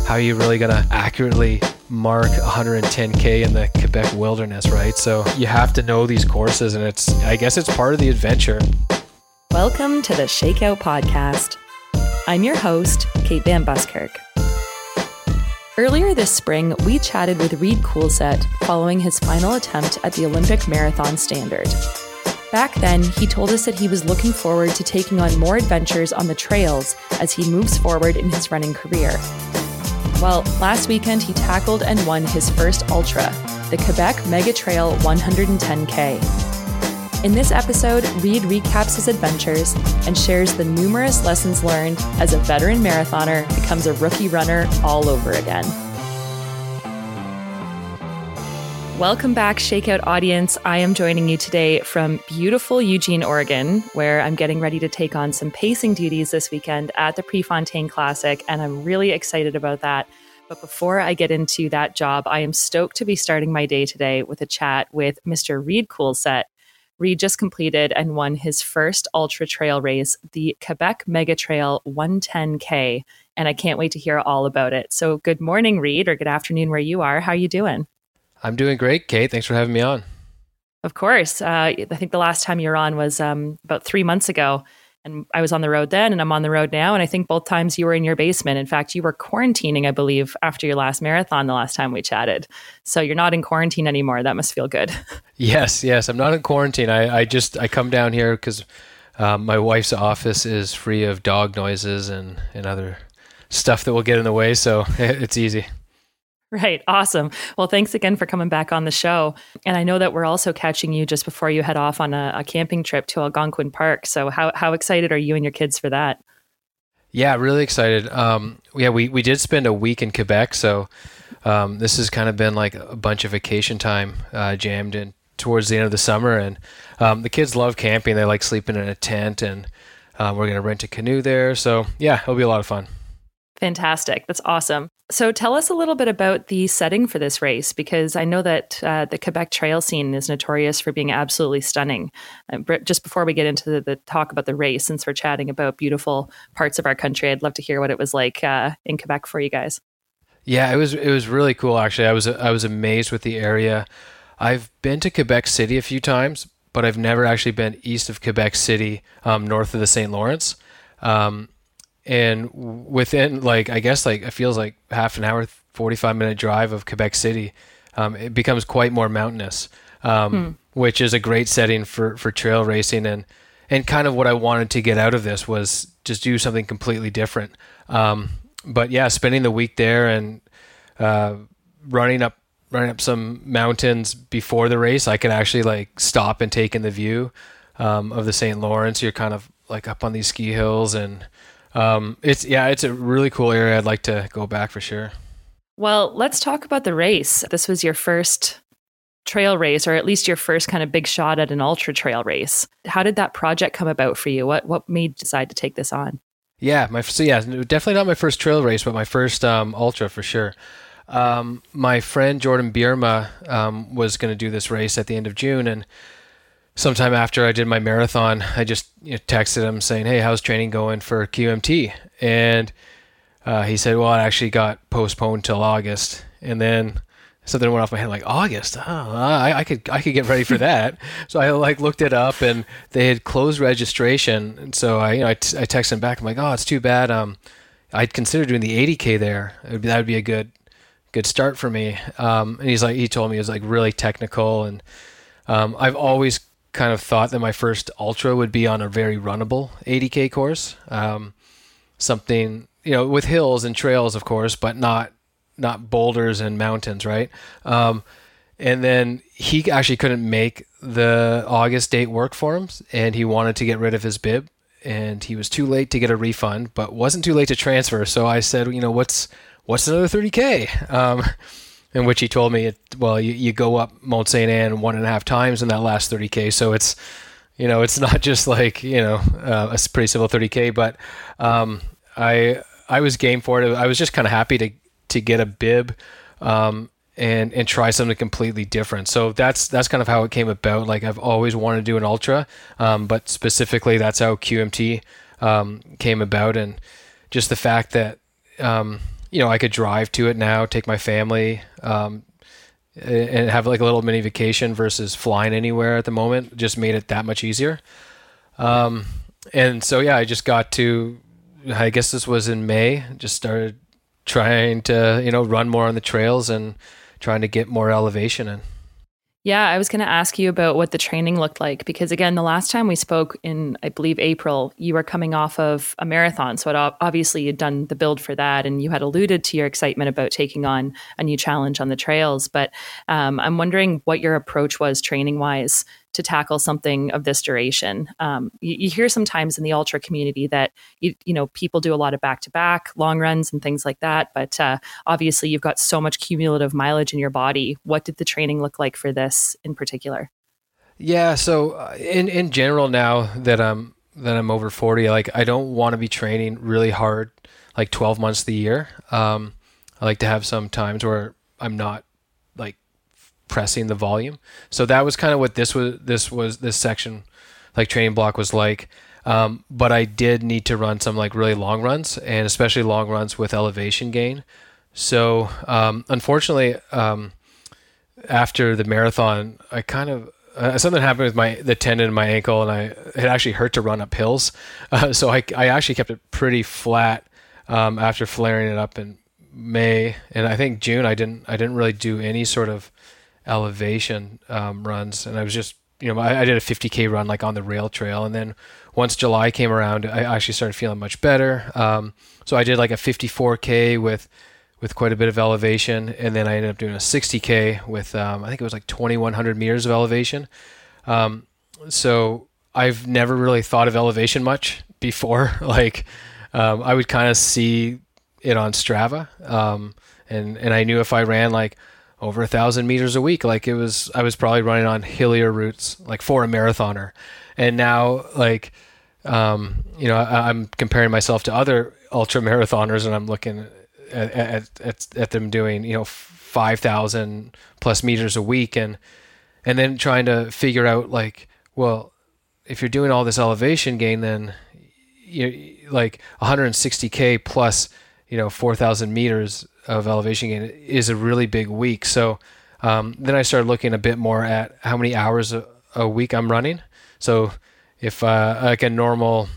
how you really gonna accurately mark 110K in the Quebec wilderness, right? So you have to know these courses, and I guess it's part of the adventure. Welcome to the Shakeout Podcast. I'm your host, Kate Van Buskirk. Earlier this spring, we chatted with Reid Coolsett following his final attempt at the Olympic Marathon Standard. Back then, he told us that he was looking forward to taking on more adventures on the trails as he moves forward in his running career. Well, last weekend he tackled and won his first ultra, the Quebec Mega Trail 110K. In this episode, Reid recaps his adventures and shares the numerous lessons learned as a veteran marathoner becomes a rookie runner all over again. Welcome back, Shakeout audience. I am joining you today from beautiful Eugene, Oregon, where I'm getting ready to take on some pacing duties this weekend at the Prefontaine Classic, and I'm really excited about that. But before I get into that job, I am stoked to be starting my day today with a chat with Mr. Reid Coolsett. Reid just completed and won his first ultra trail race, the Quebec Mega Trail 110K, and I can't wait to hear all about it. So good morning, Reid, or good afternoon where you are. How are you doing? I'm doing great, Kate. Thanks for having me on. Of course. I think the last time you were on was about 3 months ago, and I was on the road then, and I'm on the road now, and I think both times you were in your basement. In fact, you were quarantining, I believe, after your last marathon the last time we chatted. So you're not in quarantine anymore. That must feel good. Yes. I'm not in quarantine. I come down here because my wife's office is free of dog noises and other stuff that will get in the way, so it's easy. Right. Awesome. Well, thanks again for coming back on the show. And I know that we're also catching you just before you head off on a camping trip to Algonquin Park. So how excited are you and your kids for that? Yeah, really excited. We did spend a week in Quebec. So this has kind of been like a bunch of vacation time jammed in towards the end of the summer. And the kids love camping. They like sleeping in a tent, and we're going to rent a canoe there. So yeah, it'll be a lot of fun. Fantastic. That's awesome. So tell us a little bit about the setting for this race, because I know that the Quebec trail scene is notorious for being absolutely stunning. Just before we get into the talk about the race, since we're chatting about beautiful parts of our country, I'd love to hear what it was like in Quebec for you guys. Yeah, it was really cool, actually. I was amazed with the area. I've been to Quebec City a few times, but I've never actually been east of Quebec City, north of the St. Lawrence. And within it feels like half an hour, 45-minute drive of Quebec City, it becomes quite more mountainous, which is a great setting for trail racing. And kind of what I wanted to get out of this was just do something completely different. But yeah, spending the week there and running up some mountains before the race, I could actually like stop and take in the view of the St. Lawrence. You're kind of like up on these ski hills, and it's a really cool area. I'd like to go back for sure. Well, let's talk about the race. This was your first trail race, or at least your first kind of big shot at an ultra trail race. How did that project come about for you? What made you decide to take this on? Yeah, definitely not my first trail race, but my first ultra for sure. My friend Jordan Bierma was going to do this race at the end of June, and sometime after I did my marathon, I just texted him saying, "Hey, how's training going for QMT?" And he said, "Well, it actually got postponed till August." And then something went off my head, like, August? Oh, I could get ready for that. So I looked it up, and they had closed registration. And so I texted him back. I'm like, "Oh, it's too bad. I'd consider doing the 80K there. That would be a good start for me." And he told me it was like really technical, and I've always kind of thought that my first ultra would be on a very runnable 80K course, something with hills and trails, of course, but not boulders and mountains, right? And then he actually couldn't make the August date work for him, and he wanted to get rid of his bib, and he was too late to get a refund, but wasn't too late to transfer. So I said, what's another 30K? In which he told me, you go up Mount St. Anne 1.5 times in that last 30K. So it's, it's not just like, a pretty simple 30K, but I was game for it. I was just kind of happy to get a bib and try something completely different. So that's kind of how it came about. Like I've always wanted to do an ultra, but specifically that's how QMT came about. And just the fact that, I could drive to it now, take my family, and have like a little mini vacation versus flying anywhere at the moment. Just made it that much easier. And so, yeah, I just got to, I guess this was in May, just started trying to, run more on the trails and trying to get more elevation in. Yeah, I was going to ask you about what the training looked like, because again, the last time we spoke in, I believe, April, you were coming off of a marathon. So obviously you'd done the build for that, and you had alluded to your excitement about taking on a new challenge on the trails. But I'm wondering what your approach was training wise to tackle something of this duration. You hear sometimes in the ultra community that people do a lot of back-to-back long runs and things like that, but obviously you've got so much cumulative mileage in your body. What did the training look like for this in particular? Yeah, so in general, now that I'm over 40, like I don't want to be training really hard, like 12 months of the year. I like to have some times where I'm not like pressing the volume. So that was kind of what this section, like training block, was like. But I did need to run some like really long runs, and especially long runs with elevation gain. So unfortunately, after the marathon, I kind of something happened with the tendon in my ankle, and it actually hurt to run up hills. So I actually kept it pretty flat after flaring it up in May, and I think June I didn't really do any sort of elevation runs, and I was just I did a 50K run like on the rail trail, and then once July came around, I actually started feeling much better. So I did like a 54K with quite a bit of elevation, and then I ended up doing a 60K with I think it was like 2,100 meters of elevation. So I've never really thought of elevation much before. Like I would kind of see it on Strava, and I knew if I ran like over 1,000 meters a week, like I was probably running on hillier routes, like for a marathoner. And now, like, I'm comparing myself to other ultra marathoners, and I'm looking at them doing, 5,000 plus meters a week, and then trying to figure out like, well, if you're doing all this elevation gain, then like 160K plus, 4,000 meters of elevation gain is a really big week. So then I started looking a bit more at how many hours a week I'm running. So if like a normal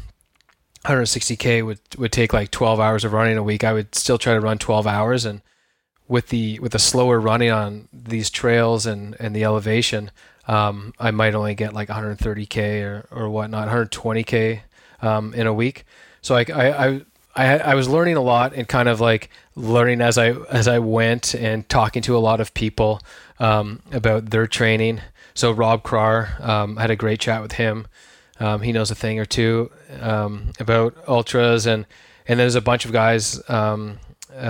160K would take like 12 hours of running a week, I would still try to run 12 hours. And with the slower running on these trails and the elevation, I might only get like 130K or whatnot, 120K in a week. So I was learning a lot, and kind of like learning as I went, and talking to a lot of people about their training. So Rob Krar, had a great chat with him. He knows a thing or two about ultras, and there's a bunch of guys and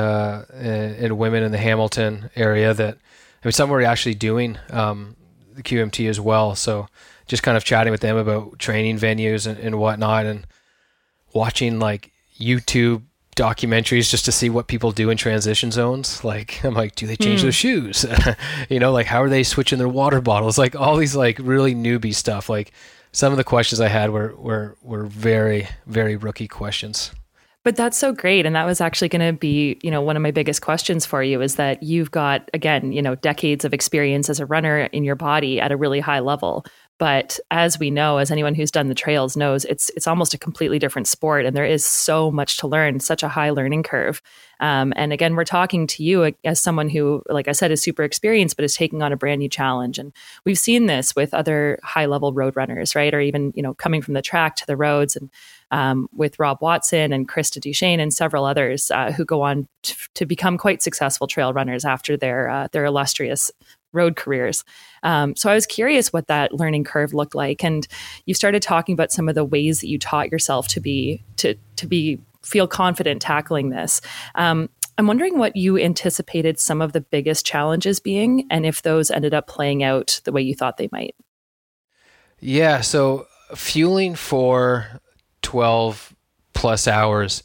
women in the Hamilton area that, some were actually doing the QMT as well. So just kind of chatting with them about training venues and whatnot, and watching like YouTube documentaries just to see what people do in transition zones. Like, I'm like, do they change their shoes? Like how are they switching their water bottles? Like all these like really newbie stuff. Like some of the questions I had were very, very rookie questions. But that's so great. And that was actually going to be, one of my biggest questions for you, is that you've got, again, decades of experience as a runner in your body at a really high level. But as we know, as anyone who's done the trails knows, it's almost a completely different sport, and there is so much to learn, such a high learning curve. And again, we're talking to you as someone who, like I said, is super experienced, but is taking on a brand new challenge. And we've seen this with other high level road runners, right? Or even, coming from the track to the roads, and with Rob Watson and Krista Duchesne and several others who go on to become quite successful trail runners after their illustrious road careers. So I was curious what that learning curve looked like. And you started talking about some of the ways that you taught yourself to feel confident tackling this. I'm wondering what you anticipated some of the biggest challenges being, and if those ended up playing out the way you thought they might. Yeah. So fueling for 12 plus hours,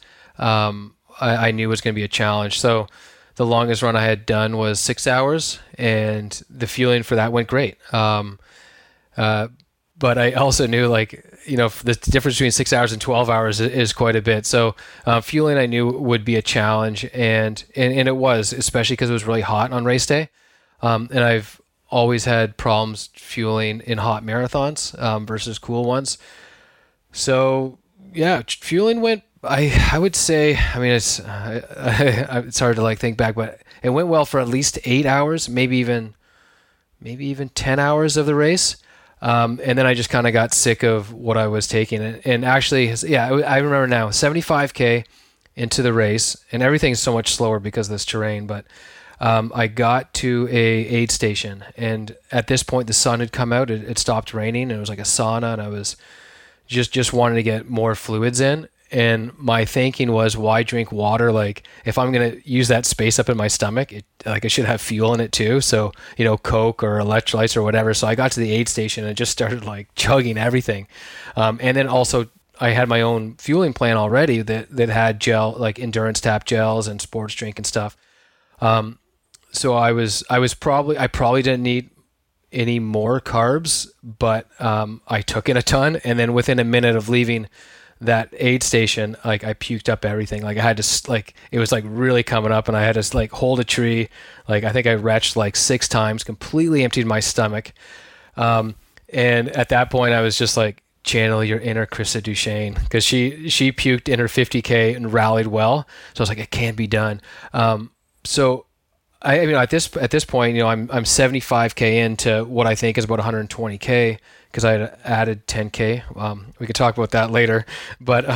I knew was going to be a challenge. So the longest run I had done was 6 hours, and the fueling for that went great. But I also knew, like, the difference between 6 hours and 12 hours is quite a bit. So fueling I knew would be a challenge, and it was, especially because it was really hot on race day. And I've always had problems fueling in hot marathons versus cool ones. So yeah, fueling went, I would say, I mean, it's hard to like think back, but it went well for at least 8 hours, maybe even 10 hours of the race. And then I just kind of got sick of what I was taking. And actually, yeah, I remember now, 75K into the race, and everything's so much slower because of this terrain, but I got to a aid station, and at this point the sun had come out, it stopped raining, and it was like a sauna, and I was just wanting to get more fluids in. And my thinking was, why drink water? Like, if I'm going to use that space up in my stomach, I should have fuel in it too. So, Coke or electrolytes or whatever. So I got to the aid station and just started like chugging everything. And then also I had my own fueling plan already that had gel, like endurance tap gels and sports drink and stuff. So I probably didn't need any more carbs, but I took in a ton. And then within a minute of leaving that aid station, like I puked up everything. Like I had to, like, it was like really coming up, and I had to like hold a tree. Like I think I retched like 6 times, completely emptied my stomach. And at that point I was just like, channel your inner Krista Duchesne, because she puked in her 50K and rallied well. So I was like, it can't be done. So I mean, at this point, I'm 75K into what I think is about 120K, because I had added 10K. We could talk about that later, but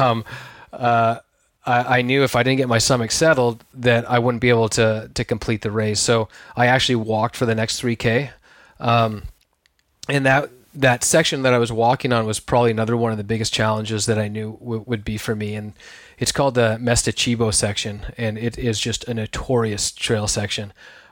I knew if I didn't get my stomach settled that I wouldn't be able to complete the race. So I actually walked for the next 3K, and that section that I was walking on was probably another one of the biggest challenges that I knew would be for me. And it's called the Mesta Chibo section, and it is just a notorious trail section.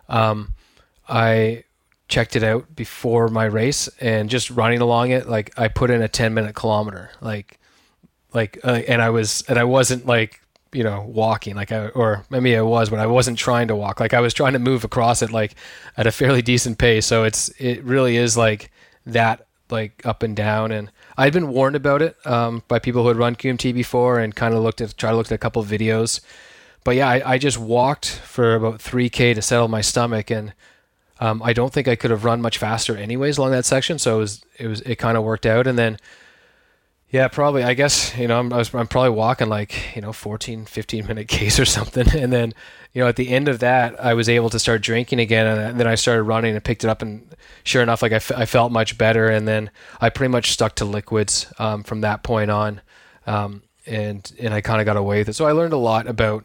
I checked it out before my race, and just running along it, like I put in a 10-minute kilometer, and I wasn't like, walking or maybe I was, but I wasn't trying to walk. Like I was trying to move across it like at a fairly decent pace. So it really is like that, like up and down. And I'd been warned about it by people who had run QMT before, and kind of tried to look at a couple of videos. But yeah, I just walked for about 3K to settle my stomach, and I don't think I could have run much faster anyways along that section. So it kind of worked out. And then yeah, probably, I guess, I'm probably walking like 14, 15-minute Ks or something. And then at the end of that, I was able to start drinking again, and then I started running and picked it up, and sure enough, like I felt much better. And then I pretty much stuck to liquids from that point on, and I kind of got away with it. So I learned a lot about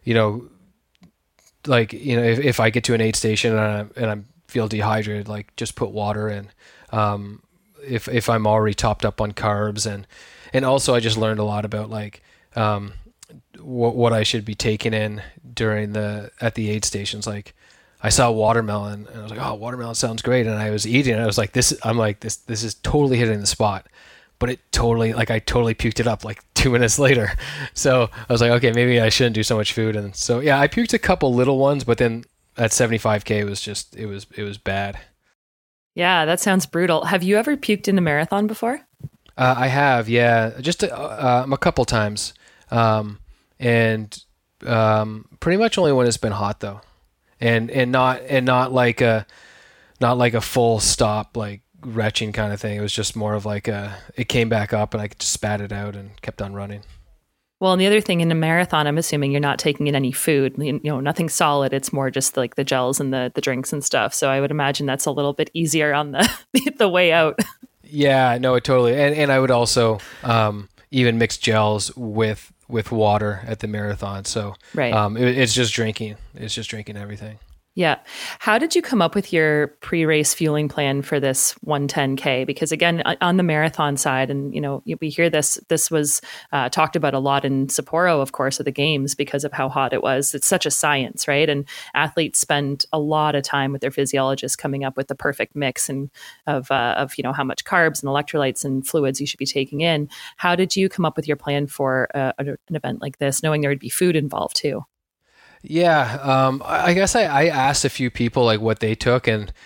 if I get to an aid station and I feel dehydrated, like just put water in. If I'm already topped up on carbs, and also I just learned a lot about like what I should be taking in at the aid stations. Like I saw watermelon, and I was like, oh, watermelon sounds great, and I was eating it. I was like, this is totally hitting the spot, but I totally puked it up like 2 minutes later. So I was like, okay, maybe I shouldn't do so much food. And so yeah, I puked a couple little ones, but then at 75K it was bad. Yeah, that sounds brutal. Have you ever puked in a marathon before? I have, yeah, just a couple times, and pretty much only when it's been hot though, and not like a full stop like retching kind of thing. It was just more of like it came back up, and I just spat it out and kept on running. Well, and the other thing in a marathon, I'm assuming you're not taking in any food, nothing solid. It's more just like the gels and the drinks and stuff. So I would imagine that's a little bit easier on the way out. Yeah, no, totally. And I would also even mix gels with water at the marathon. So right. It's just drinking. It's just drinking everything. Yeah. How did you come up with your pre-race fueling plan for this 110K? Because again, on the marathon side, and we hear this was talked about a lot in Sapporo, of course, at the games, because of how hot it was. It's such a science, right? And athletes spend a lot of time with their physiologists coming up with the perfect mix and of how much carbs and electrolytes and fluids you should be taking in. How did you come up with your plan for an event like this, knowing there would be food involved too? Yeah, I guess I asked a few people like what they took, and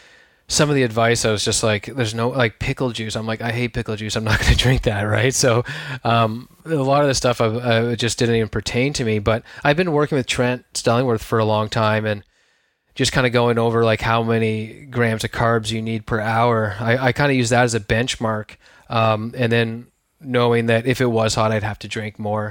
some of the advice, I was just like, there's no, like, pickle juice. I'm like, I hate pickle juice. I'm not going to drink that, right? So a lot of the stuff I just didn't even pertain to me. But I've been working with Trent Stellingworth for a long time, and just kind of going over like how many grams of carbs you need per hour. I kind of use that as a benchmark, and then knowing that if it was hot, I'd have to drink more.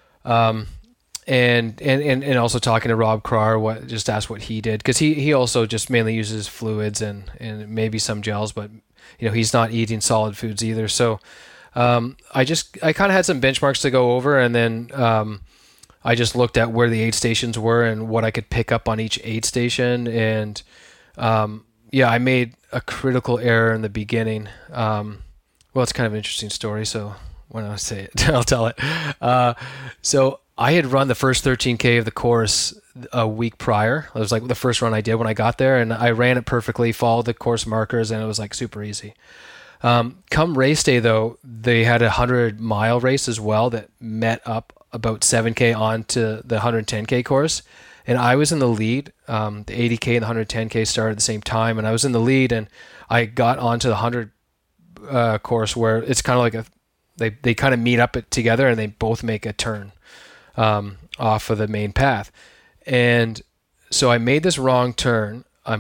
And also talking to Rob Krar, just ask what he did, because he also just mainly uses fluids and maybe some gels, but he's not eating solid foods either. So I kind of had some benchmarks to go over, and then I just looked at where the aid stations were and what I could pick up on each aid station, and I made a critical error in the beginning. Well, it's kind of an interesting story, so when I say it, I'll tell it. So I had run the first 13K of the course a week prior. It was like the first run I did when I got there, and I ran it perfectly, followed the course markers, and it was like super easy. Come race day, though, they had a 100-mile race as well that met up about 7K onto the 110K course, and I was in the lead. The 80K and the 110K started at the same time, and I was in the lead, and I got onto the 100 course, where it's kind of like they kind of meet up together, and they both make a turn off of the main path. And so I made this wrong turn. And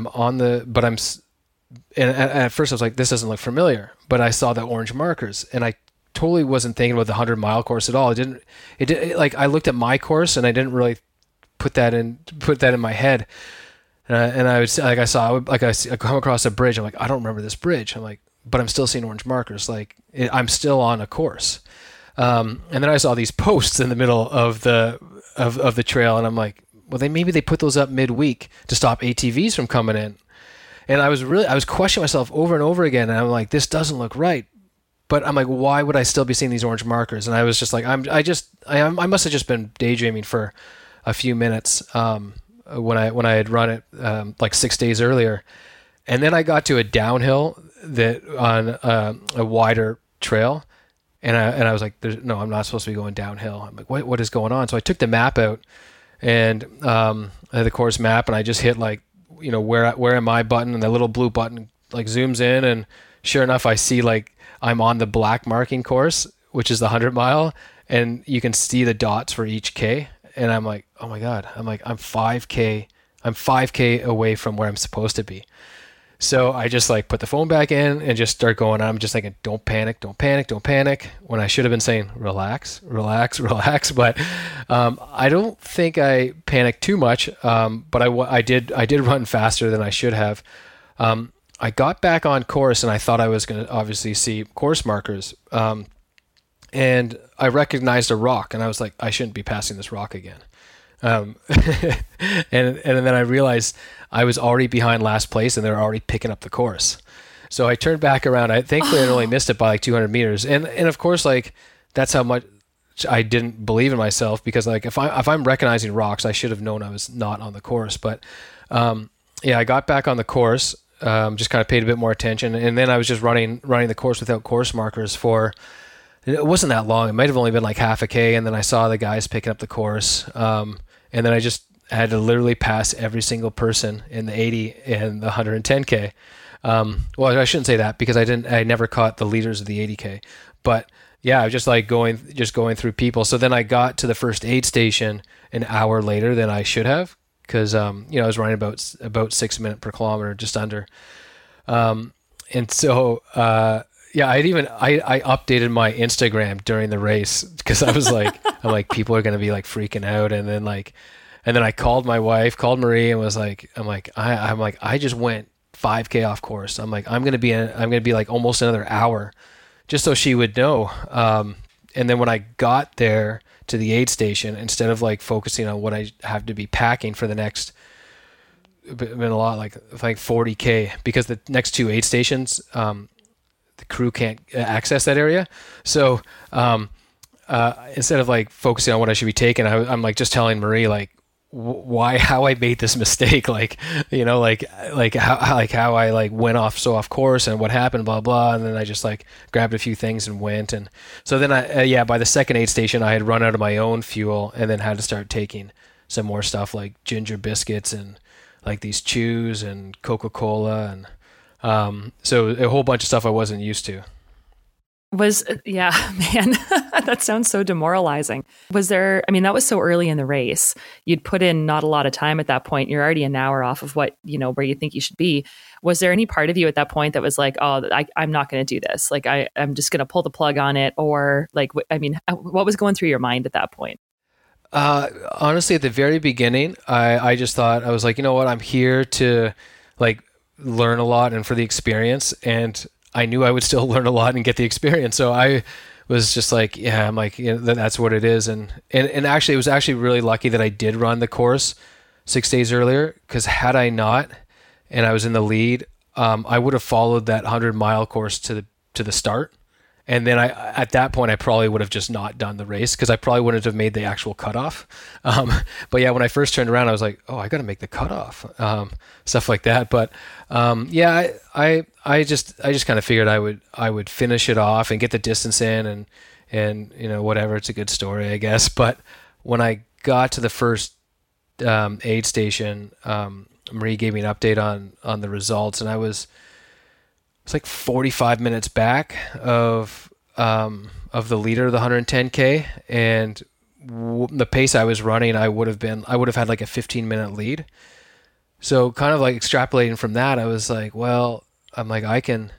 at first I was like, this doesn't look familiar, but I saw the orange markers, and I totally wasn't thinking about the 100-mile course at all. I looked at my course, and I didn't really put that in my head. And I would I come across a bridge. I'm like, I don't remember this bridge. I'm like, but I'm still seeing orange markers. I'm still on a course. And then I saw these posts in the middle of the trail, and I'm like, well, maybe they put those up midweek to stop ATVs from coming in. And I was questioning myself over and over again, and I'm like, this doesn't look right. But I'm like, why would I still be seeing these orange markers? And I was just like, I must have just been daydreaming for a few minutes when I had run it like 6 days earlier. And then I got to a downhill that on a wider trail. And I was like, no, I'm not supposed to be going downhill. I'm like, what is going on? So I took the map out, and the course map, and I just hit where am I button, and the little blue button zooms in, and sure enough, I see I'm on the black marking course, which is the 100-mile, and you can see the dots for each K. And I'm like, oh my God, I'm 5K away from where I'm supposed to be. So I just put the phone back in and just start going. I'm just thinking, don't panic, when I should have been saying, relax. But I don't think I panicked too much. But I did run faster than I should have. I got back on course, and I thought I was going to obviously see course markers. And I recognized a rock, and I was like, I shouldn't be passing this rock again. And then I realized I was already behind last place, and they were already picking up the course. So I turned back around. Thankfully I only missed it by 200 meters. And of course, that's how much I didn't believe in myself, because if I'm recognizing rocks, I should have known I was not on the course. But I got back on the course, just kind of paid a bit more attention, and then I was just running the course without course markers for. It wasn't that long. It might have only been half a K, and then I saw the guys picking up the course. And then I just had to literally pass every single person in the 80 and the 110K. Well, I shouldn't say that, because I never caught the leaders of the 80K. But yeah, I was just going through people. So then I got to the first aid station an hour later than I should have, because I was running about 6 minutes per kilometer, just under. And so I updated my Instagram during the race, because I was like, people are going to be freaking out. And then I called my wife, called Marie, and was like, I just went 5K off course. I'm going to be almost another hour, just so she would know. And then when I got there to the aid station, instead of focusing on what I have to be packing for the next, been a lot, 40K, because the next two aid stations, the crew can't access that area. So instead of focusing on what I should be taking, I'm just telling Marie how I made this mistake, how I went off course and what happened, blah blah. And then I just grabbed a few things and went. And so then by the second aid station, I had run out of my own fuel, and then had to start taking some more stuff, like ginger biscuits and these chews and Coca-Cola and So a whole bunch of stuff I wasn't used to. Yeah, man, that sounds so demoralizing. Was there, I mean, that was so early in the race. You'd put in not a lot of time at that point. You're already an hour off of what, where you think you should be. Was there any part of you at that point that was like, oh, I'm not going to do this. Like, I'm just going to pull the plug on it? Or like, what was going through your mind at that point? Honestly, at the very beginning, I just thought, I was like, you know what, I'm here to like learn a lot and for the experience. And I knew I would still learn a lot and get the experience. So I was just like, yeah, I'm like, that's what it is. And actually, it was actually really lucky that I did run the course 6 days earlier, because had I not, and I was in the lead, I would have followed that 100-mile course to the start. And then at that point, I probably would have just not done the race, because I probably wouldn't have made the actual cutoff. But yeah, when I first turned around, I was like, oh, I got to make the cutoff, stuff like that. But yeah, I just kind of figured I would finish it off and get the distance in, and whatever. It's a good story, I guess. But when I got to the first aid station, Marie gave me an update on the results, and it's like 45 minutes back of the leader of the 110K, and the pace I was running, I would have had like a 15-minute lead. So kind of like extrapolating from that, I was like, well, I can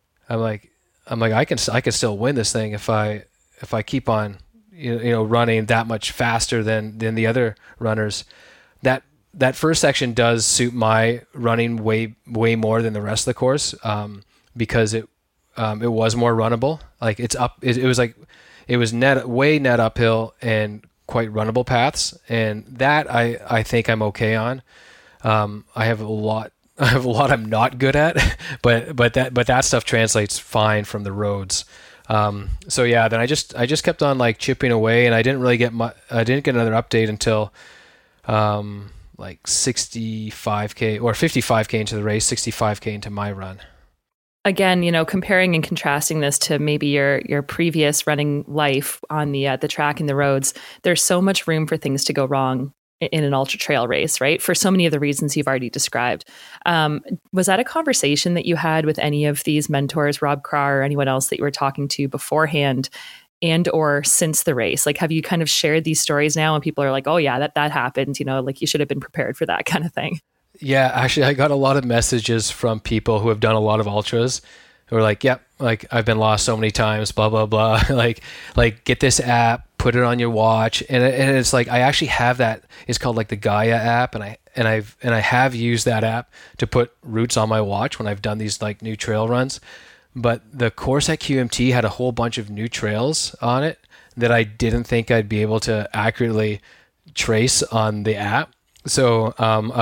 still win this thing if I keep on running that much faster than the other runners. That first section does suit my running way more than the rest of the course. Because it was more runnable. Like it's up, it was net uphill and quite runnable paths, and that I think I'm okay on. I have a lot I'm not good at, but that stuff translates fine from the roads. So yeah, then I just kept on like chipping away, and I didn't get another update until like 65K or 55K into the race, 65K into my run. Again, comparing and contrasting this to maybe your previous running life on the track and the roads, there's so much room for things to go wrong in an ultra trail race, right? For so many of the reasons you've already described. Was that a conversation that you had with any of these mentors, Rob Craw or anyone else that you were talking to beforehand and or since the race? Like, have you kind of shared these stories now and people are like, oh yeah, that happened, like you should have been prepared for that kind of thing? Yeah, actually, I got a lot of messages from people who have done a lot of ultras who are like, yep, like I've been lost so many times, blah, blah, blah. like get this app, put it on your watch. And it's like, I actually have that. It's called like the Gaia app. And I have used that app to put routes on my watch when I've done these like new trail runs. But the course at QMT had a whole bunch of new trails on it that I didn't think I'd be able to accurately trace on the app. So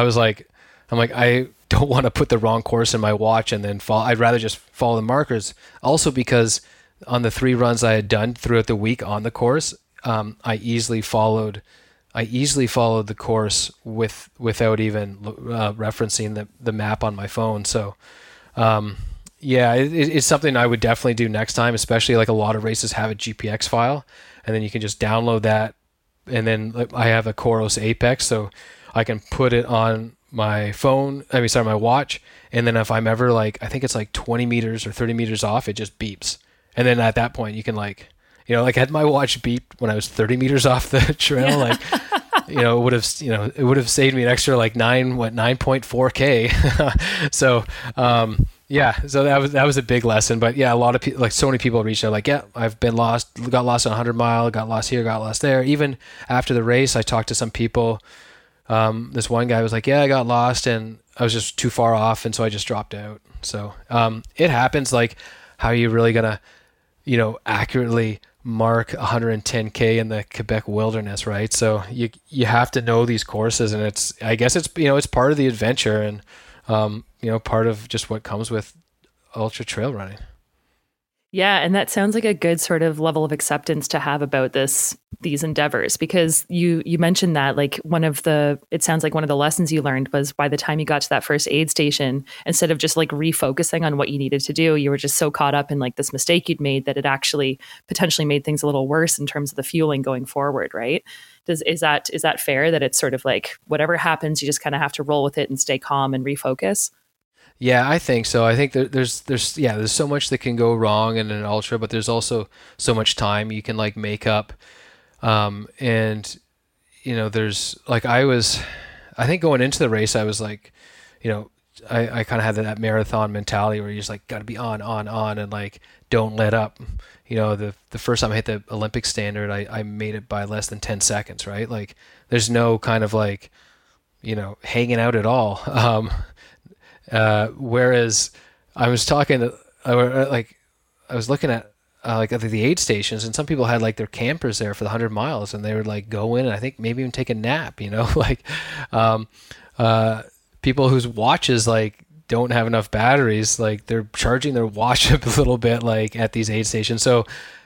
I don't want to put the wrong course in my watch and then fall. I'd rather just follow the markers. Also because on the 3 runs I had done throughout the week on the course, I easily followed the course without even referencing the map on my phone. So yeah, it's something I would definitely do next time, especially like a lot of races have a GPX file, and then you can just download that. And then I have a Coros Apex, so I can put it on my phone, my watch, and then if I'm ever like, I think it's like 20 meters or 30 meters off, it just beeps. And then at that point you can like had my watch beeped when I was 30 meters off the trail, like, it would have saved me an extra like 9.4K. So, yeah, so that was a big lesson. But yeah, a lot of people, like so many people reached out like, yeah, I've been lost, got lost on 100 mile, got lost here, got lost there. Even after the race, I talked to some people. This one guy was like, yeah, I got lost and I was just too far off. And so I just dropped out. So, it happens. Like, how are you really gonna, accurately mark 110K in the Quebec wilderness, right? So you have to know these courses, and I guess it's part of the adventure and, part of just what comes with ultra trail running. Yeah, and that sounds like a good sort of level of acceptance to have about these endeavors, because you mentioned that like it sounds like one of the lessons you learned was by the time you got to that first aid station, instead of just like refocusing on what you needed to do, you were just so caught up in like this mistake you'd made that it actually potentially made things a little worse in terms of the fueling going forward, right? Is that fair, that it's sort of like whatever happens, you just kind of have to roll with it and stay calm and refocus? Yeah, I think so. I think there's so much that can go wrong in an ultra, but there's also so much time you can like make up. And there's like I think going into the race, I was like, I kind of had that marathon mentality where you just like got to be on, and like don't let up. The first time I hit the Olympic standard, I made it by less than 10 seconds, right? Like there's no kind of like, hanging out at all. Whereas I was looking at like at the aid stations, and some people had like their campers there for the 100 miles, and they would like go in and I think maybe even take a nap, like people whose watches like don't have enough batteries, like they're charging their watch up a little bit like at these aid stations. So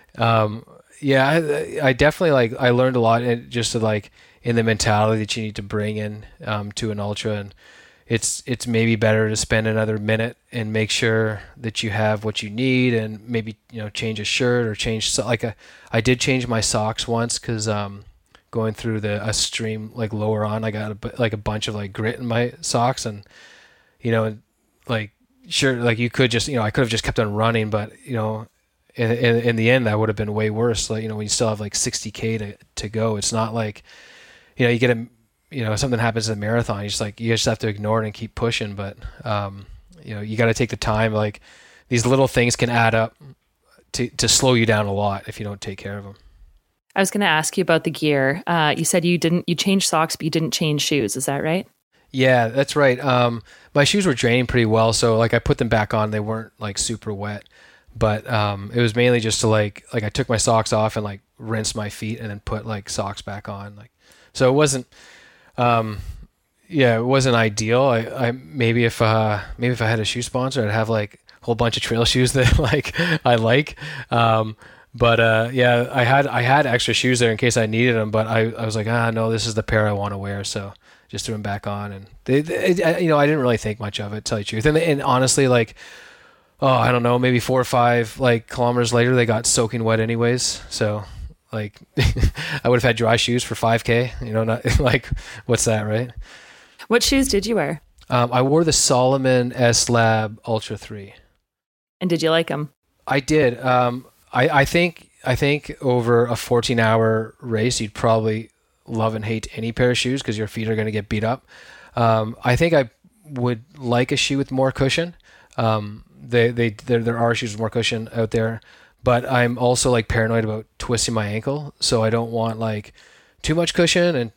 I definitely like I learned a lot just to like in the mentality that you need to bring in to an ultra, and it's maybe better to spend another minute and make sure that you have what you need, and maybe change a shirt or I did change my socks once because going through a stream like lower on, I got a bunch of like grit in my socks, and like sure, like you could just I could have just kept on running, but in the end that would have been way worse. Like when you still have like 60K to go, it's not like you get if something happens in a marathon, you just have to ignore it and keep pushing. But you got to take the time. Like these little things can add up to slow you down a lot if you don't take care of them. I was going to ask you about the gear. You said you changed socks, but you didn't change shoes. Is that right? Yeah, that's right. My shoes were draining pretty well, so like I put them back on. They weren't like super wet, but it was mainly just to like I took my socks off and like rinsed my feet and then put like socks back on. Like so it wasn't. It wasn't ideal. I maybe if I had a shoe sponsor, I'd have like a whole bunch of trail shoes that like I like. But I had extra shoes there in case I needed them. But I was like, no, this is the pair I want to wear. So just threw them back on, and I didn't really think much of it, to tell you the truth. And honestly, like, I don't know, maybe 4 or 5 like kilometers later, they got soaking wet anyways. So. Like I would have had dry shoes for 5K, not like what's that, right? What shoes did you wear? I wore the Salomon S-Lab Ultra 3. And did you like them? I did. I think over a 14-hour race, you'd probably love and hate any pair of shoes because your feet are going to get beat up. I think I would like a shoe with more cushion. There are shoes with more cushion out there. But I'm also like paranoid about twisting my ankle, so I don't want like too much cushion. And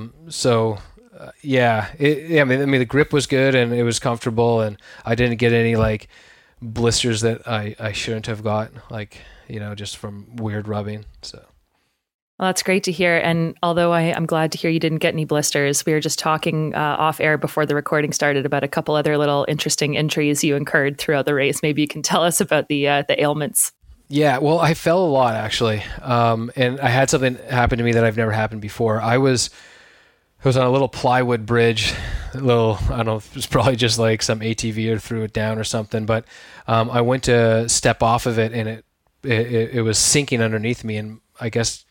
the grip was good and it was comfortable, and I didn't get any like blisters that I shouldn't have got, like just from weird rubbing. So. Well, that's great to hear. And although I'm glad to hear you didn't get any blisters, we were just talking off air before the recording started about a couple other little interesting injuries you incurred throughout the race.Maybe you can tell us about the ailments. Yeah, well, I fell a lot actually, and I had something happen to me that I've never happened before. I was on a little plywood bridge, I don't know, it was probably just like some ATV or threw it down or something, but I went to step off of it, and it was sinking underneath me, and I guess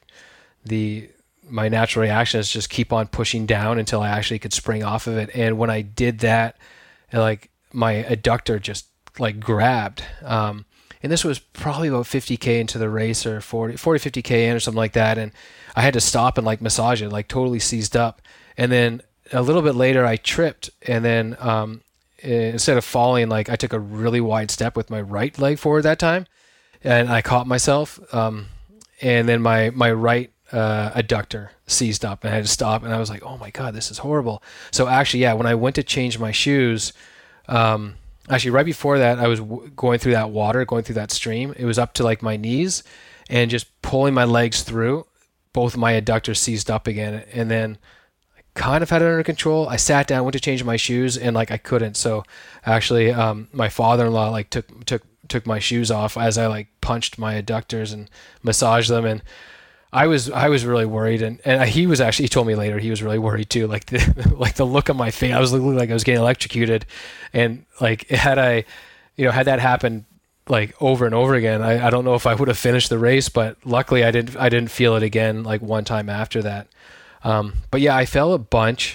my natural reaction is just keep on pushing down until I actually could spring off of it, and when I did that, like my adductor just like grabbed. And this was probably about 50K into the race, or 50K in or something like that. And I had to stop and like massage it, like totally seized up. And then a little bit later I tripped, and then instead of falling, like I took a really wide step with my right leg forward that time, and I caught myself. And then my right adductor seized up, and I had to stop, and I was like, oh my God, this is horrible. So actually, yeah, when I went to change my shoes, actually, right before that, I was going through that stream. It was up to like my knees, and just pulling my legs through, both my adductors seized up again. And then I kind of had it under control. I sat down, went to change my shoes, and like I couldn't. So actually, my father-in-law like took my shoes off as I like punched my adductors and massaged them. And I was really worried, and he told me later he was really worried too. Like the look on my face, I was looking like I was getting electrocuted, and like had that happen like over and over again, I don't know if I would have finished the race, but luckily I didn't feel it again like one time after that. But yeah, I fell a bunch.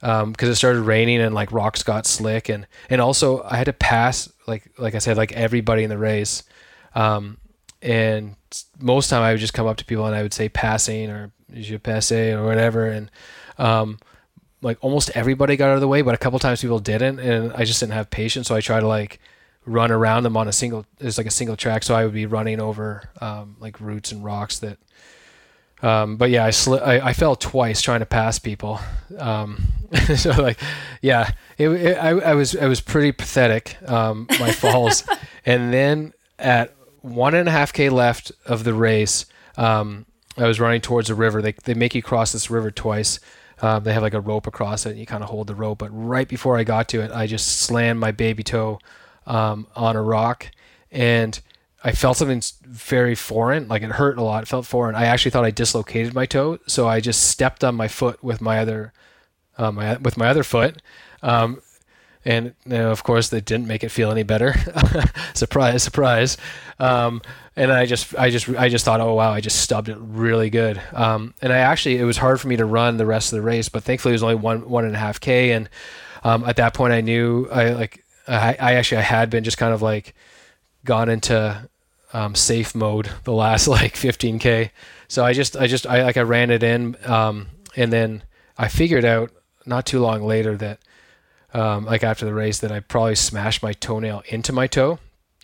because it started raining and like rocks got slick, and also I had to pass like I said, like everybody in the race, and most time I would just come up to people and I would say passing or je passe or whatever, and like almost everybody got out of the way, but a couple times people didn't, and I just didn't have patience, so I try to like run around them on a single track, so I would be running over like roots and rocks that but yeah, I fell twice trying to pass people. So like, yeah, I was pretty pathetic, my falls. And then at 1.5K left of the race, I was running towards a river. They make you cross this river twice. They have like a rope across it and you kind of hold the rope. But right before I got to it, I just slammed my baby toe on a rock, and I felt something very foreign, like it hurt a lot. It felt foreign. I actually thought I dislocated my toe, so I just stepped on my foot with my other foot, and of course that didn't make it feel any better. Surprise, surprise. And I just thought, oh wow, I just stubbed it really good. And it was hard for me to run the rest of the race, but thankfully it was only 1.5K, and at that point I knew I had been just kind of like gone into safe mode the last like 15K. So I ran it in, and then I figured out not too long later that like after the race that I probably smashed my toenail into my toe.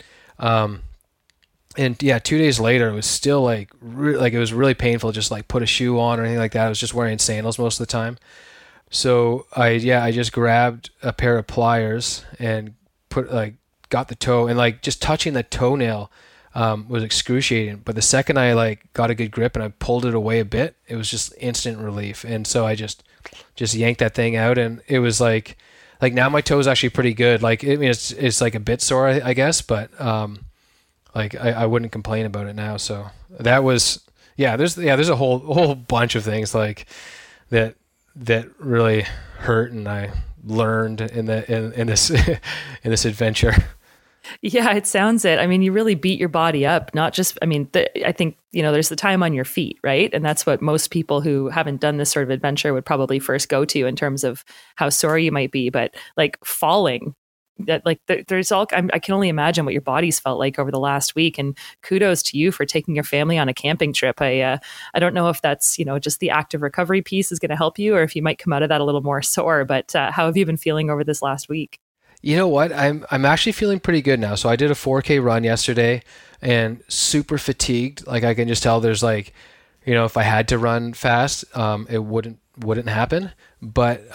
And yeah, 2 days later it was still like it was really painful to just like put a shoe on or anything like that. I was just wearing sandals most of the time. So I just grabbed a pair of pliers and got the toe, and like just touching the toenail was excruciating. But the second I like got a good grip and I pulled it away a bit, it was just instant relief. And so I just yanked that thing out, and it was like now my toe is actually pretty good. Like I mean, it's like a bit sore, I guess, but like I wouldn't complain about it now. So that was there's a whole bunch of things like that really hurt, and I learned in this in this adventure. Yeah, it sounds it. I mean, you really beat your body up, not just, I mean, I think, there's the time on your feet, right? And that's what most people who haven't done this sort of adventure would probably first go to in terms of how sore you might be. But like falling, that like there's all, I can only imagine what your body's felt like over the last week. And kudos to you for taking your family on a camping trip. I don't know if that's, just the active recovery piece is going to help you, or if you might come out of that a little more sore. But how have you been feeling over this last week? You know what? I'm actually feeling pretty good now. So I did a 4K run yesterday and super fatigued. Like I can just tell there's like, if I had to run fast, it wouldn't happen. But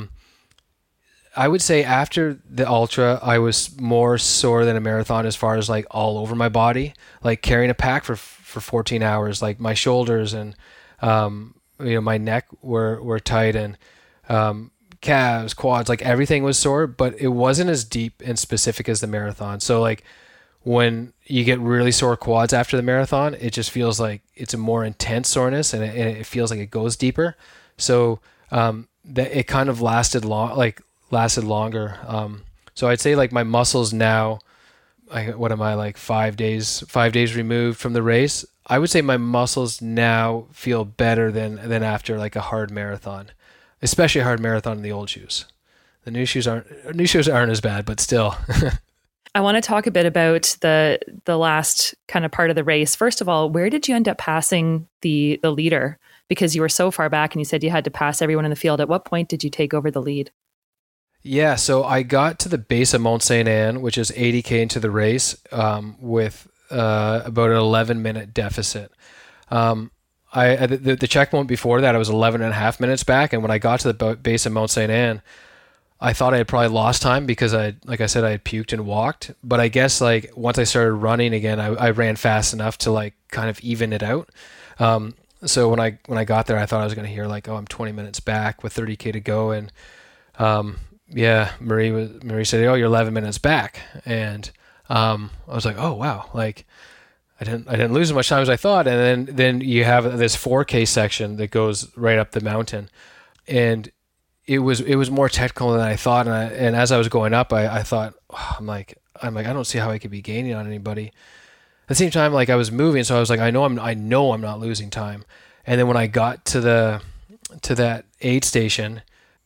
I would say after the ultra, I was more sore than a marathon as far as like all over my body, like carrying a pack for 14 hours, like my shoulders and my neck were tight, and calves, quads, like everything was sore, but it wasn't as deep and specific as the marathon. So like when you get really sore quads after the marathon, it just feels like it's a more intense soreness, and it feels like it goes deeper. So that it kind of lasted longer. So I'd say like my muscles now, what am I, like 5 days removed from the race? I would say my muscles now feel better than after like a hard marathon. Especially a hard marathon in the old shoes. The new shoes aren't as bad, but still. I want to talk a bit about the last kind of part of the race. First of all, where did you end up passing the leader? Because you were so far back and you said you had to pass everyone in the field. At what point did you take over the lead? Yeah, so I got to the base of Mount St. Anne, which is 80K into the race, with about an 11-minute deficit. The checkpoint before that, I was 11 and a half minutes back. And when I got to the base of Mount St. Anne, I thought I had probably lost time because like I said, I had puked and walked. But I guess like once I started running again, I ran fast enough to like kind of even it out. So when I got there, I thought I was going to hear like, oh, I'm 20 minutes back with 30K to go. And Marie said, oh, you're 11 minutes back. And I was like, oh, wow. Like, I didn't lose as much time as I thought. And then you have this 4K section that goes right up the mountain, and it was more technical than I thought. And as I was going up, I thought, I'm like I don't see how I could be gaining on anybody. At the same time, like I was moving, so I was like, I know I'm not losing time. And then when I got to that aid station,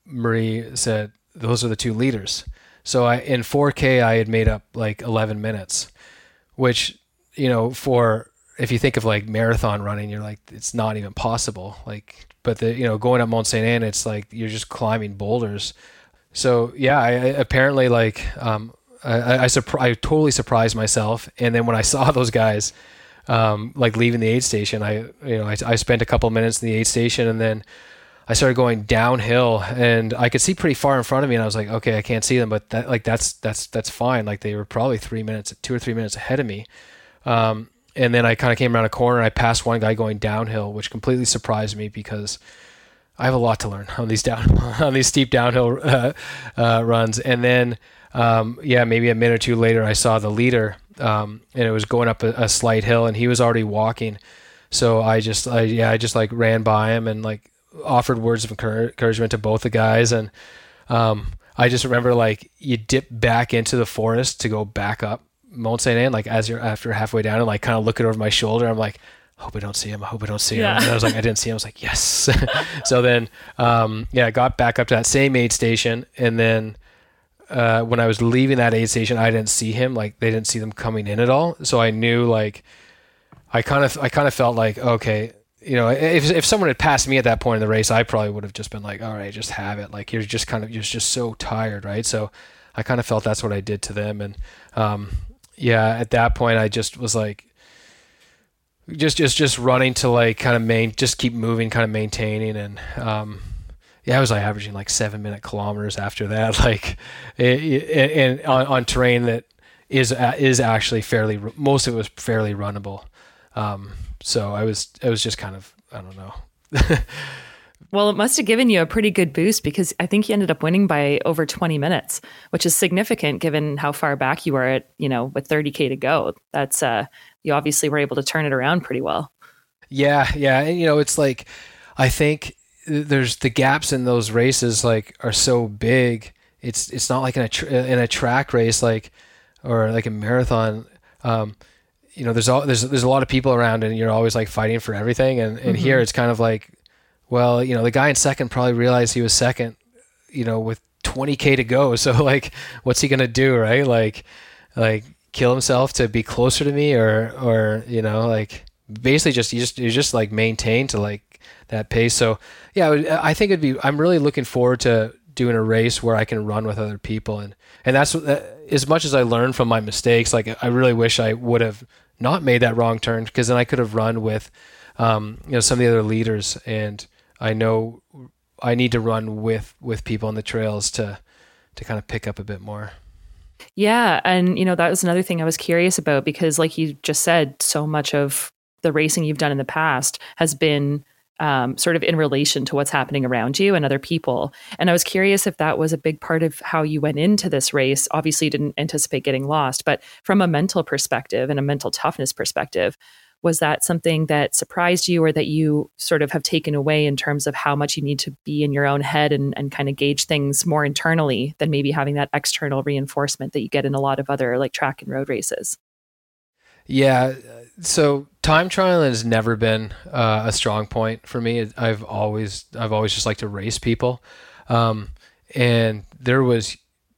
Marie said, those are the two leaders. So in 4K, I had made up like 11 minutes, which, if you think of like marathon running, you're like, it's not even possible. Like, but going up Mount St. Anne, it's like, you're just climbing boulders. So yeah, I apparently like, I totally surprised myself. And then when I saw those guys, like leaving the aid station, I spent a couple minutes in the aid station, and then I started going downhill, and I could see pretty far in front of me, and I was like, okay, I can't see them, but that's fine. Like they were probably 2 or 3 minutes ahead of me. And then I kind of came around a corner, and I passed one guy going downhill, which completely surprised me because I have a lot to learn on these steep downhill runs. And then, maybe a minute or two later, I saw the leader, and it was going up a slight hill, and he was already walking. So I just like ran by him and like offered words of encouragement to both the guys. And I just remember like you dip back into the forest to go back up Mount St. Anne, like after halfway down, and like kind of looking over my shoulder. I'm like, I hope I don't see him. And I was like, I didn't see him. I was like, yes. So then, I got back up to that same aid station. And then when I was leaving that aid station, I didn't see him. Like they didn't see them coming in at all. So I knew like, I kind of felt like, okay, if someone had passed me at that point in the race, I probably would have just been like, all right, just have it. Like you're just so tired. Right. So I kind of felt that's what I did to them. And, at that point I just was like, just running to like kind of just keep moving, kind of maintaining. And, I was like averaging like 7-minute kilometers after that, like and on terrain that is actually most of it was fairly runnable. So I was just kind of, I don't know. Well, it must have given you a pretty good boost because I think you ended up winning by over 20 minutes, which is significant given how far back you were at, with 30K to go. That's, you obviously were able to turn it around pretty well. Yeah. And, it's like, I think there's the gaps in those races like are so big. It's not like in a track race, like, or like a marathon, there's a lot of people around and you're always like fighting for everything. And mm-hmm. Here it's kind of like, well, the guy in second probably realized he was second, with 20K to go. So like, what's he going to do? Right. Like kill himself to be closer to me or, like basically you just like maintain to like that pace. So yeah, I think I'm really looking forward to doing a race where I can run with other people. And that's as much as I learned from my mistakes, like I really wish I would have not made that wrong turn because then I could have run with, some of the other leaders. And I know I need to run with people on the trails to kind of pick up a bit more. Yeah. And, that was another thing I was curious about because like you just said, so much of the racing you've done in the past has been sort of in relation to what's happening around you and other people. And I was curious if that was a big part of how you went into this race. Obviously, you didn't anticipate getting lost, but from a mental perspective and a mental toughness perspective, was that something that surprised you or that you sort of have taken away in terms of how much you need to be in your own head and kind of gauge things more internally than maybe having that external reinforcement that you get in a lot of other like track and road races? Yeah. So time trial has never been a strong point for me. I've always just liked to race people. And there was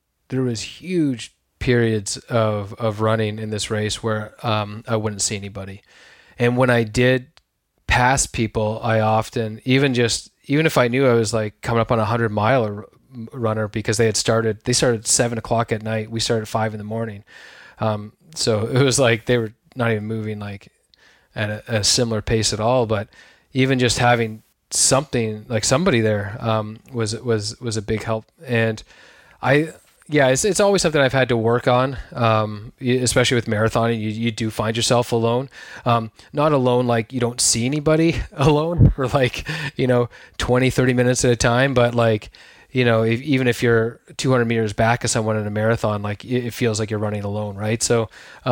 huge periods of running in this race where I wouldn't see anybody. And when I did pass people, I often, even if I knew I was like coming up on 100-mile runner because they started at 7:00 at night. We started at 5 a.m. So it was like they were not even moving like at a similar pace at all. But even just having something like somebody there was a big help. And it's always something I've had to work on, especially with marathoning. You do find yourself alone, not alone like you don't see anybody alone for like 20, 30 minutes at a time, but like even if you're 200 meters back of someone in a marathon, like it feels like you're running alone, right? So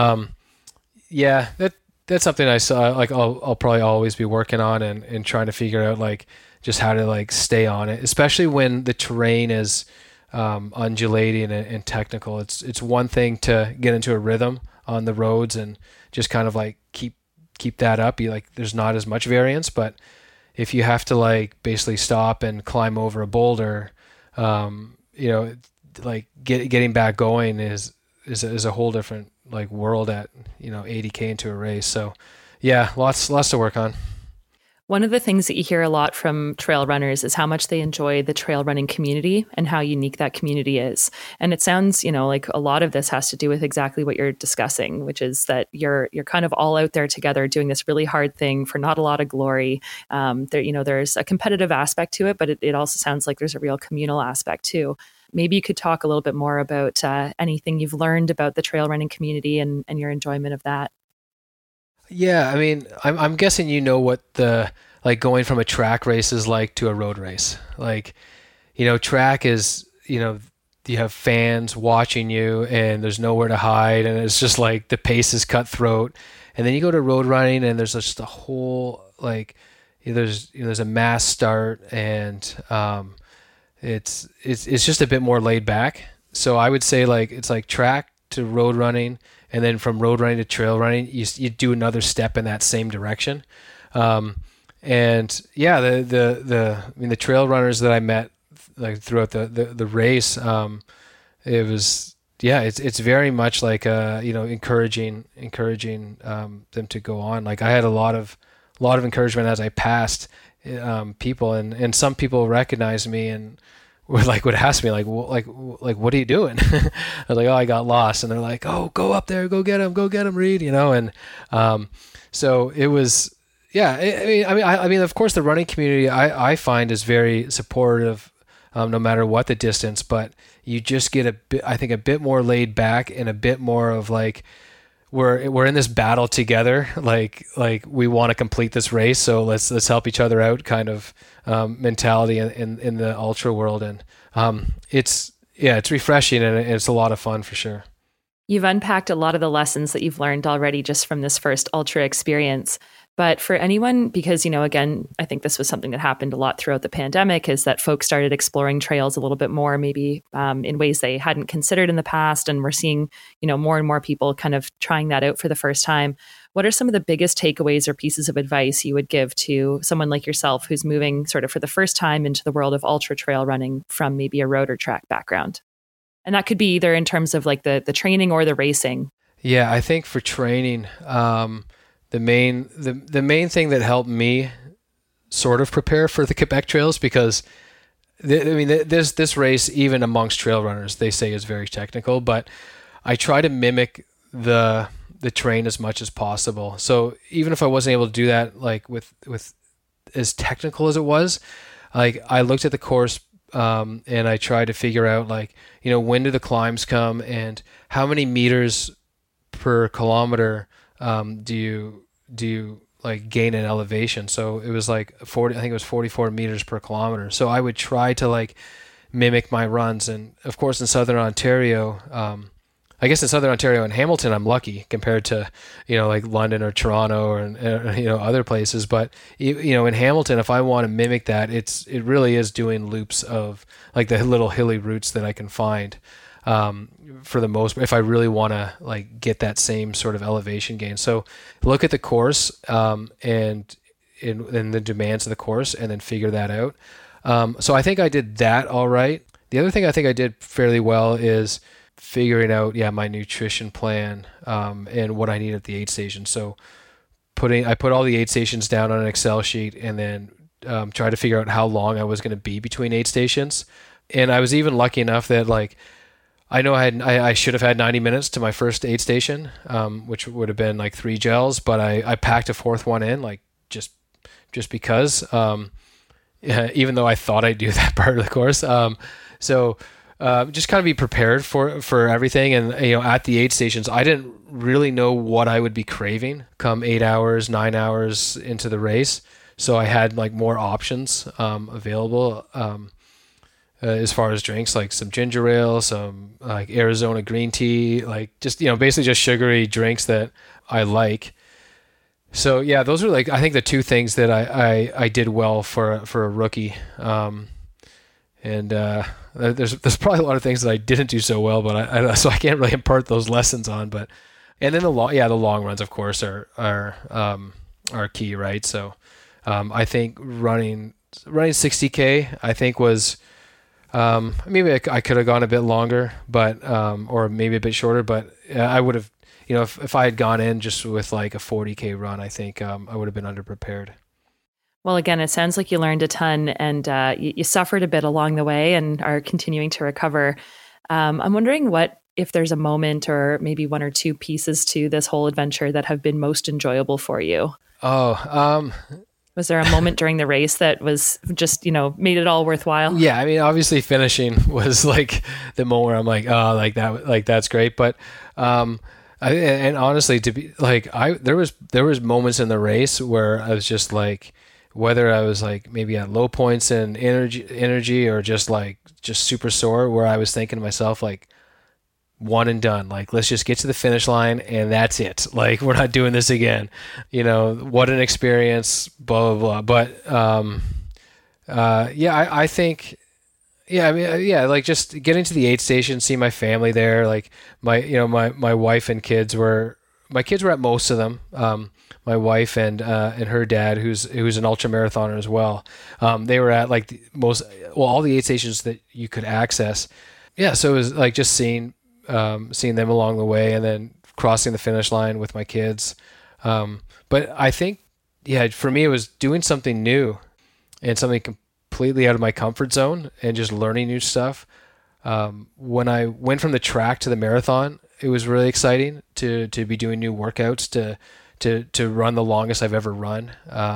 that's something I saw. Like I'll probably always be working on and trying to figure out like just how to like stay on it, especially when the terrain is undulating and technical. It's one thing to get into a rhythm on the roads and just kind of like keep that up. You like there's not as much variance, but if you have to like basically stop and climb over a boulder, you know, like getting back going is a whole different like world at, 80K into a race. So yeah, lots to work on. One of the things that you hear a lot from trail runners is how much they enjoy the trail running community and how unique that community is. And it sounds, like a lot of this has to do with exactly what you're discussing, which is that you're kind of all out there together doing this really hard thing for not a lot of glory. There's a competitive aspect to it, but it also sounds like there's a real communal aspect too. Maybe you could talk a little bit more about anything you've learned about the trail running community and your enjoyment of that. Yeah, I mean, I'm guessing what the like going from a track race is like to a road race. Like, track is, you have fans watching you and there's nowhere to hide, and it's just like the pace is cutthroat. And then you go to road running and there's just a whole like there's a mass start, and it's just a bit more laid back. So I would say like it's like track to road running. And then from road running to trail running, you do another step in that same direction. And yeah, the trail runners that I met like throughout the race, it was, yeah, it's very much like encouraging them to go on. Like I had a lot of encouragement as I passed people, and some people recognized me and would ask me like what are you doing? I was like, oh, I got lost, and they're like, oh, go up there, go get him, Reed, and so it was, yeah. I mean, of course, the running community I find is very supportive, no matter what the distance, but you just get a bit more laid back and a bit more of like, we're in this battle together. Like we want to complete this race, so let's help each other out kind of mentality in the ultra world. And it's refreshing, and it's a lot of fun for sure. You've unpacked a lot of the lessons that you've learned already just from this first ultra experience. But for anyone, because, again, I think this was something that happened a lot throughout the pandemic, is that folks started exploring trails a little bit more, maybe in ways they hadn't considered in the past. And we're seeing, more and more people kind of trying that out for the first time. What are some of the biggest takeaways or pieces of advice you would give to someone like yourself who's moving sort of for the first time into the world of ultra trail running from maybe a road or track background? And that could be either in terms of like the training or the racing. Yeah, I think for training, the main thing that helped me sort of prepare for the Quebec trails, because this race, even amongst trail runners, they say is very technical, but I try to mimic the terrain as much as possible. So even if I wasn't able to do that, like with as technical as it was, like I looked at the course and I tried to figure out like, when do the climbs come and how many meters per kilometer do you like gain an elevation. So it was like 44 meters per kilometer. So I would try to like mimic my runs. And of course in Southern Ontario, I guess in Southern Ontario and Hamilton, I'm lucky compared to, like London or Toronto or, other places. But, in Hamilton, if I want to mimic that, it really is doing loops of like the little hilly routes that I can find. For the most, if I really want to like get that same sort of elevation gain. So look at the course, and in the demands of the course, and then figure that out. So I think I did that all right. The other thing I think I did fairly well is figuring out, my nutrition plan, and what I need at the aid station. So I put all the aid stations down on an Excel sheet, and then try to figure out how long I was going to be between aid stations. And I was even lucky enough that like, I know I should have had 90 minutes to my first aid station, which would have been like 3 gels, but I packed a 4th one in, like just because, even though I thought I'd do that part of the course. So just kind of be prepared for everything. And, at the aid stations, I didn't really know what I would be craving come 8 hours, 9 hours into the race. So I had like more options available. As far as drinks, like some ginger ale, some like Arizona green tea, like just, basically just sugary drinks that I like. So yeah, those are like, I think the 2 things that I did well for a rookie. And there's probably a lot of things that I didn't do so well, but so I can't really impart those lessons on, and then the long runs, of course, are key, right? So, I think running 60K, I think was Maybe I could have gone a bit longer, but or maybe a bit shorter. But I would have, if I had gone in just with like a 40K run, I think I would have been underprepared. Well, again, it sounds like you learned a ton, and you suffered a bit along the way and are continuing to recover. I'm wondering if there's a moment or maybe one or two pieces to this whole adventure that have been most enjoyable for you. Was there a moment during the race that was just, made it all worthwhile? Yeah, I mean, obviously finishing was like the moment where I'm like, oh, like that's great. But and honestly, to be like, there was moments in the race where I was just like, whether I was like maybe at low points in energy or just super sore, where I was thinking to myself like, one and done, like let's just get to the finish line and that's it, like we're not doing this again, what an experience, blah blah blah. But I think like just getting to the aid station, see my family there, like my wife and kids were at most of them. My wife and her dad, who's an ultra marathoner as well, they were at like all the aid stations that you could access. Yeah, so it was like just seeing them along the way and then crossing the finish line with my kids. But I think, for me, it was doing something new and something completely out of my comfort zone and just learning new stuff. When I went from the track to the marathon, it was really exciting to be doing new workouts, to run the longest I've ever run.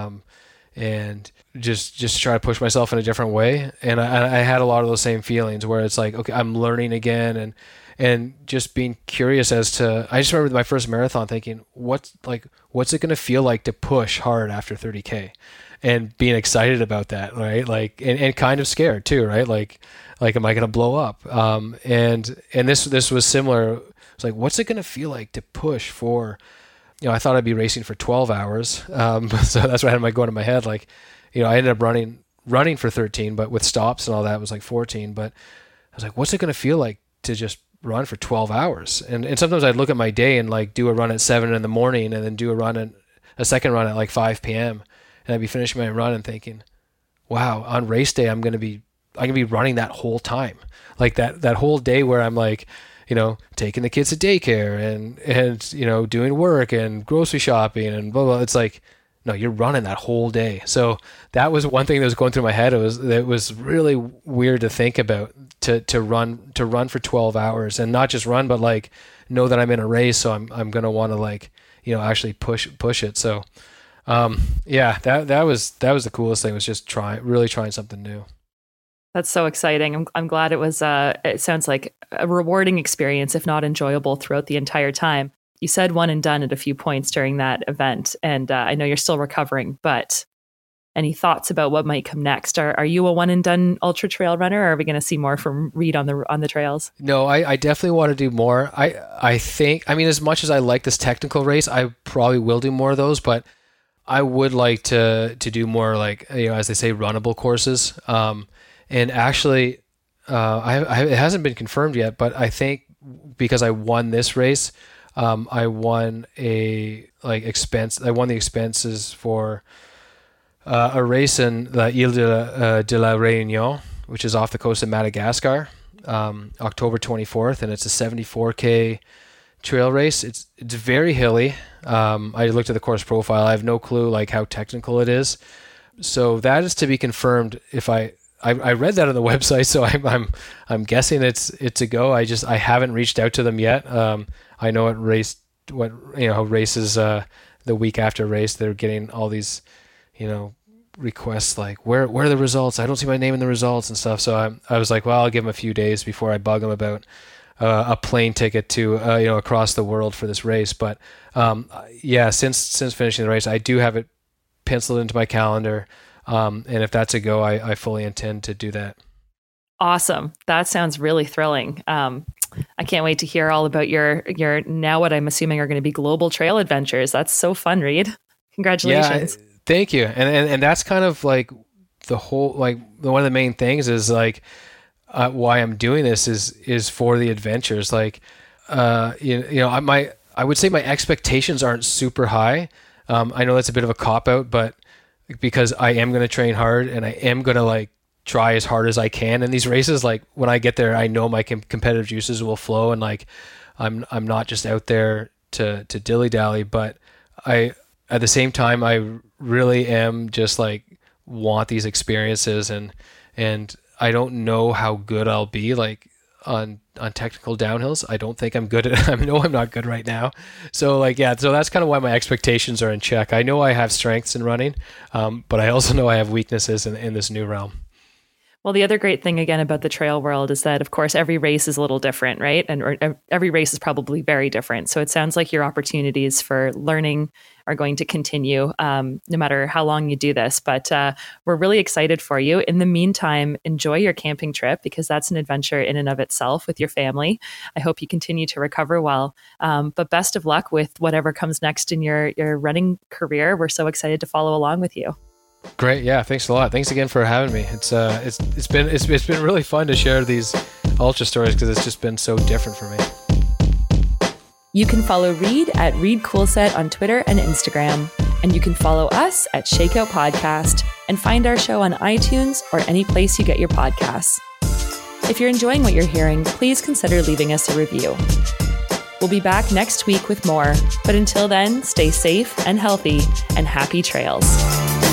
And just try to push myself in a different way. And I had a lot of those same feelings where it's like, okay, I'm learning again and just being curious as to, I just remember my first marathon thinking, what's it going to feel like to push hard after 30K, and being excited about that, right? Like, and kind of scared too, right? Like, am I going to blow up? And this was similar. It's like, what's it going to feel like to push for, I thought I'd be racing for 12 hours. So that's what I had going in my head. Like, I ended up running for 13, but with stops and all that, it was like 14. But I was like, what's it going to feel like to just run for 12 hours? And sometimes I'd look at my day and like do a run at 7 in the morning and then do a second run at like 5 p.m. And I'd be finishing my run and thinking, wow, on race day, I'm going to be running that whole time. Like that whole day where I'm like, taking the kids to daycare and doing work and grocery shopping and blah, blah. It's like, no, you're running that whole day. So that was one thing that was going through my head. It was really weird to think about, to run for 12 hours and not just run, but like know that I'm in a race. So I'm going to want to like, actually push it. So, that was the coolest thing, was just really trying something new. That's so exciting. I'm glad it was, it sounds like a rewarding experience, if not enjoyable, throughout the entire time. You said one and done at a few points during that event, and I know you're still recovering, but any thoughts about what might come next? Are you a one and done ultra trail runner, or are we going to see more from Reed on the trails? No, I definitely want to do more. I think, as much as I like this technical race, I probably will do more of those, but I would like to do more, like, as they say, runnable courses. And actually, it hasn't been confirmed yet, but I think because I won this race, I won the expenses for a race in the Ile de la Réunion, which is off the coast of Madagascar, October 24th, and it's a 74K trail race. It's very hilly. I looked at the course profile. I have no clue like how technical it is. So that is to be confirmed. If I read that on the website, so I'm guessing it's a go. I haven't reached out to them yet. I know races the week after race, they're getting all these, requests like where are the results? I don't see my name in the results and stuff. So I was like, well, I'll give them a few days before I bug them about a plane ticket to across the world for this race. But since finishing the race, I do have it penciled into my calendar. And if that's a go, I fully intend to do that. Awesome. That sounds really thrilling. I can't wait to hear all about your now what I'm assuming are going to be global trail adventures. That's so fun, Reed. Congratulations. Yeah, thank you. And that's kind of like the whole, like one of the main things is like why I'm doing this is for the adventures. Like, I would say my expectations aren't super high. I know that's a bit of a cop out, but because I am going to train hard and I am going to like try as hard as I can in these races. Like when I get there, I know my competitive juices will flow, and like I'm not just out there to dilly-dally, but at the same time, I really am just like want these experiences, and I don't know how good I'll be like on technical downhills. I don't think I'm good at I know I'm not good right now. So like, yeah, so that's kind of why my expectations are in check. I know I have strengths in running, but I also know I have weaknesses in this new realm. Well, the other great thing again about the trail world is that, of course, every race is a little different, right? And every race is probably very different. So it sounds like your opportunities for learning are going to continue no matter how long you do this. But we're really excited for you. In the meantime, enjoy your camping trip, because that's an adventure in and of itself with your family. I hope you continue to recover well. But best of luck with whatever comes next in your running career. We're so excited to follow along with you. Great. Yeah. Thanks a lot. Thanks again for having me. It's been really fun to share these ultra stories, because it's just been so different for me. You can follow Reed at Reed Coolset on Twitter and Instagram. And you can follow us at Shakeout Podcast and find our show on iTunes or any place you get your podcasts. If you're enjoying what you're hearing, please consider leaving us a review. We'll be back next week with more. But until then, stay safe and healthy, and happy trails.